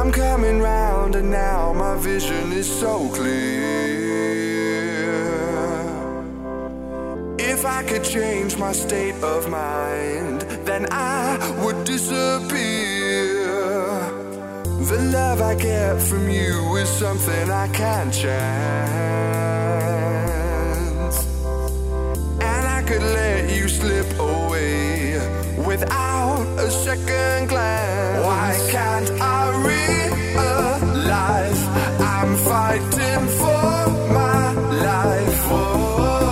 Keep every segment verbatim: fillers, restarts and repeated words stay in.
I'm coming round and now my vision is so clear. If I could change my state of mind, then I would disappear. The love I get from you is something I can't chance, and I could let you slip away without a second glance. Why can't I realize I'm fighting for my life? Whoa.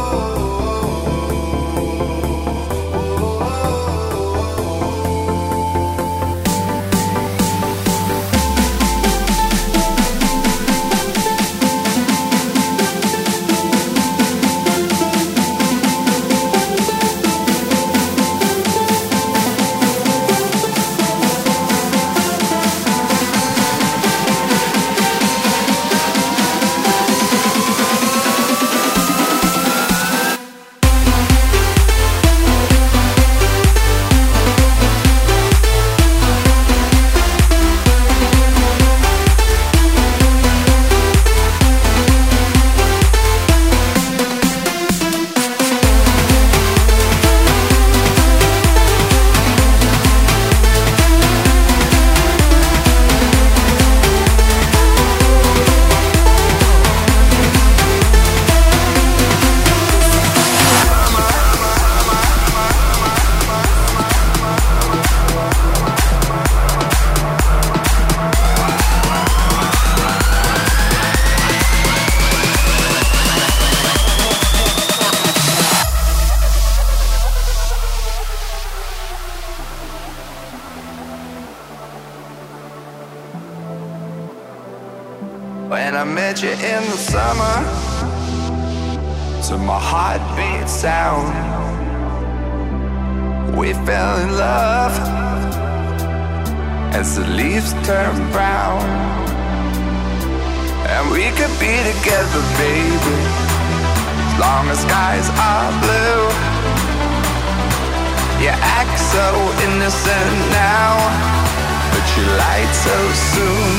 When I met you in the summer, to my heartbeat sound, we fell in love as the leaves turn brown. And we could be together, baby, as long as skies are blue. You act so innocent now, but you lied so soon.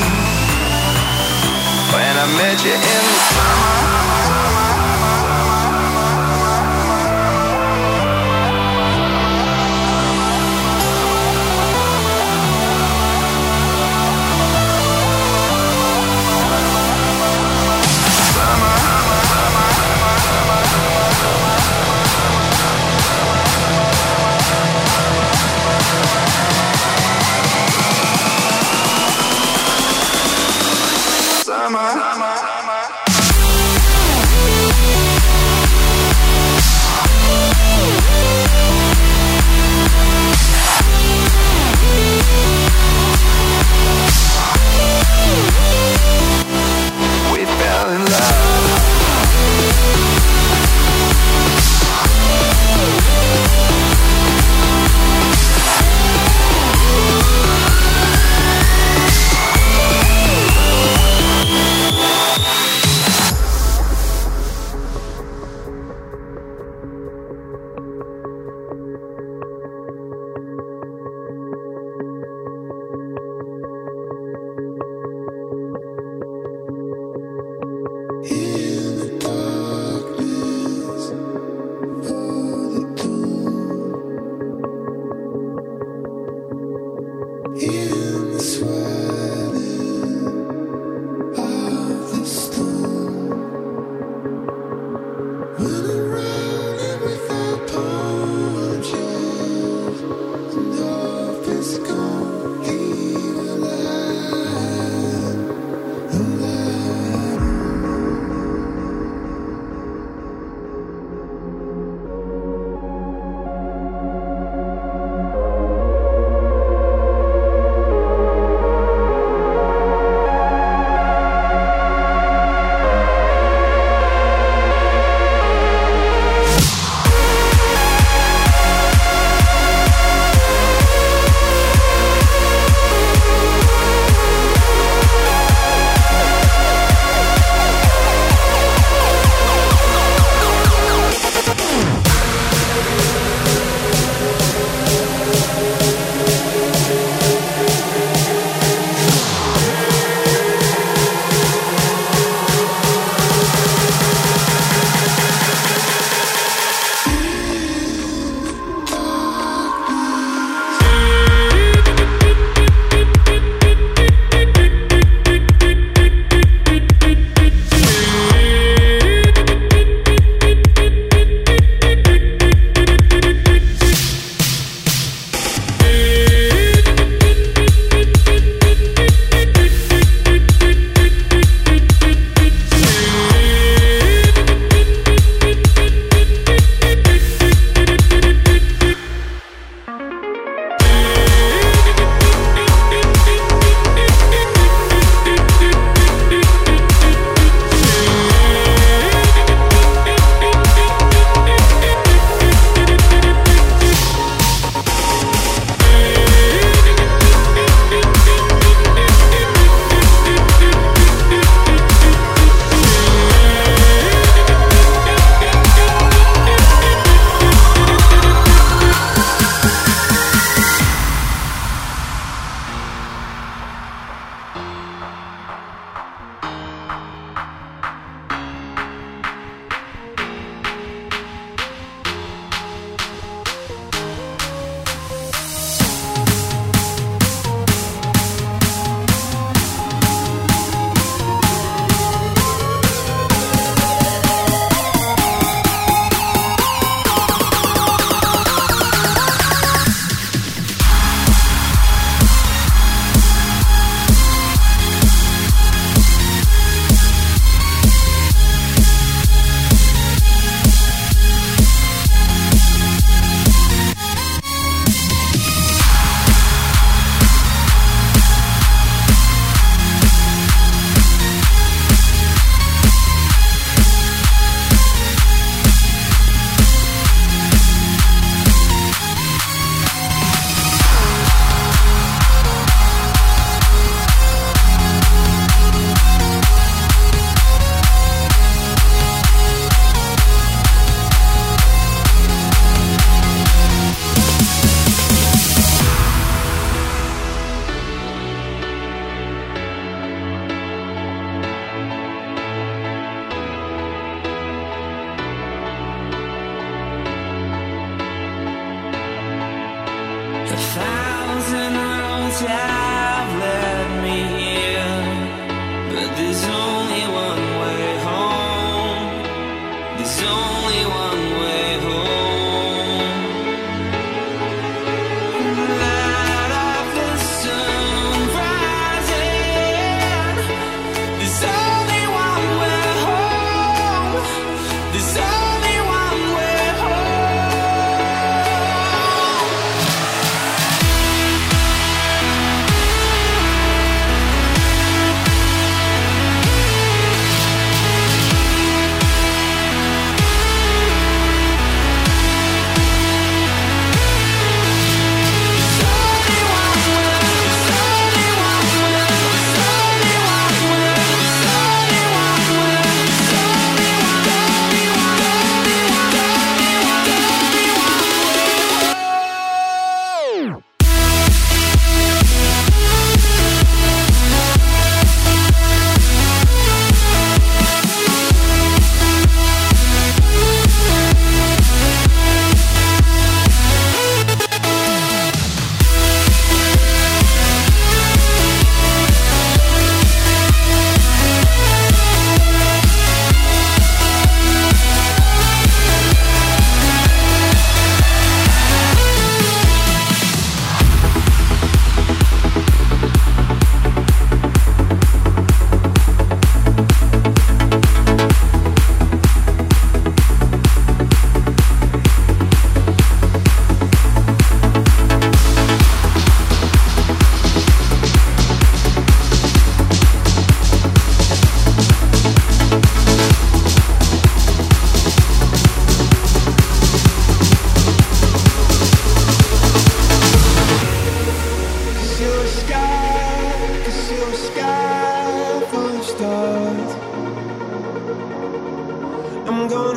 When I met you in the summer, summer, summer, summer.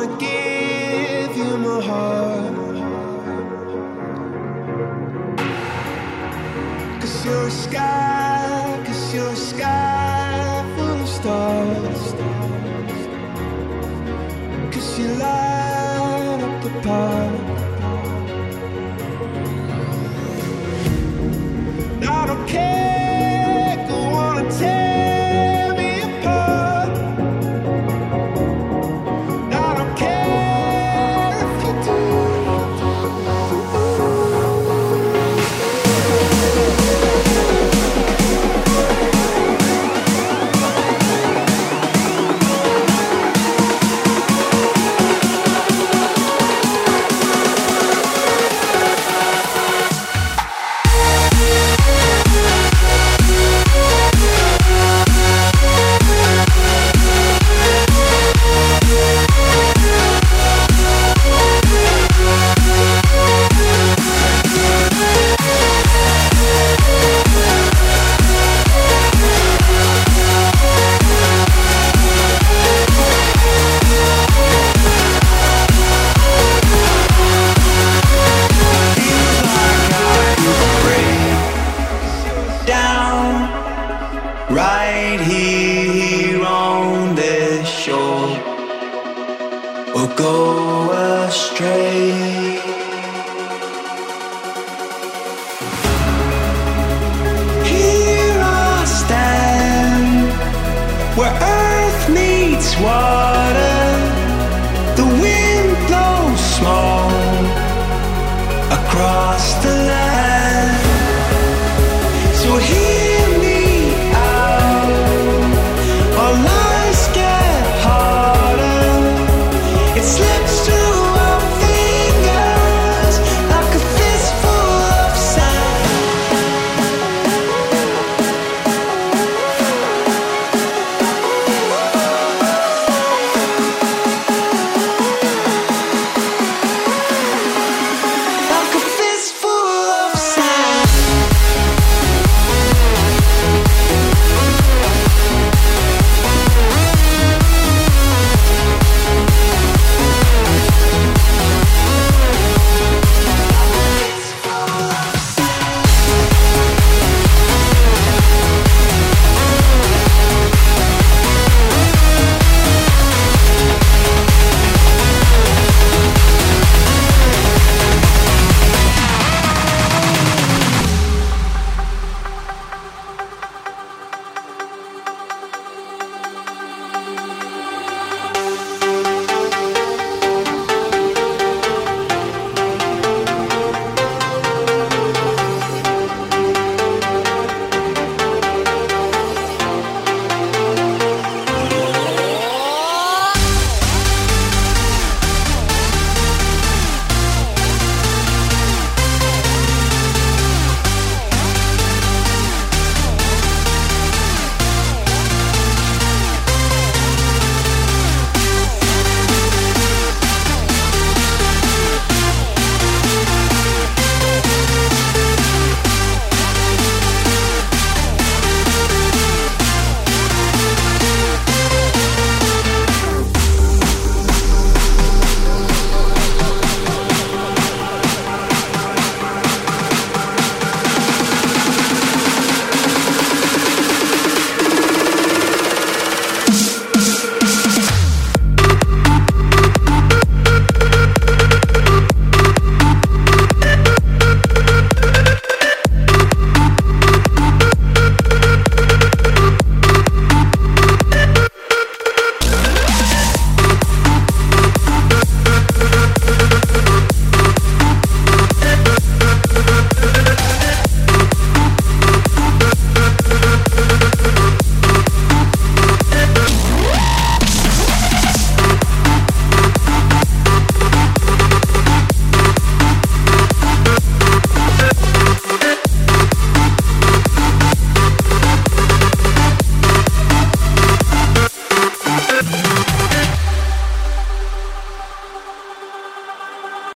wanna give you my heart, 'cause you're a sky, 'cause you're a sky full of stars, 'cause you light up the park. I don't care, go on and tear me apart. I don't care if you do. Right here on this shore, or go astray. Here I stand, where earth meets water.